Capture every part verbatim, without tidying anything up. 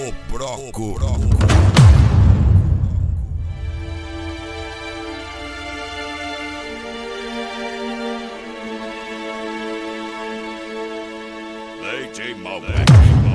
O Broco. D J Malbec.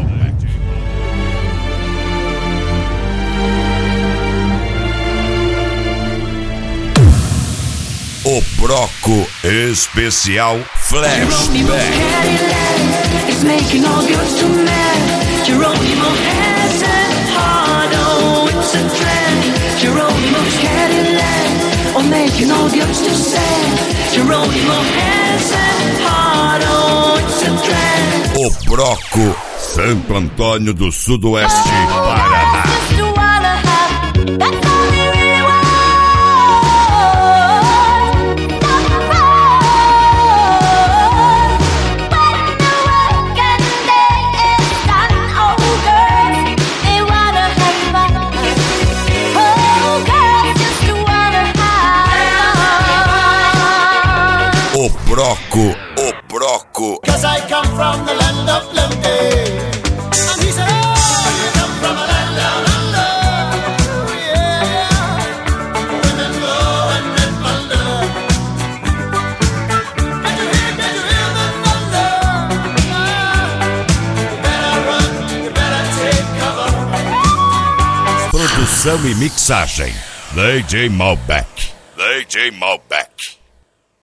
O Broco especial Flashback. It's making all girls too mad. Geronimo has a heart, oh, it's a trend. Geronimo's Cadillac, oh, making all girls too sad. Geronimo has a heart, oh, it's a trend. O Broco, Santo Antônio do Sudoeste, Paraná. O Broco, o Broco. Cause I come from the land of plenty. And he said, oh, you come from a land down under. Yeah, women go and men plunder. Can you hear, can you hear the thunder? Ah, you better run, you better take cover. Produção e mixagem D J Malbec. D J Malbec.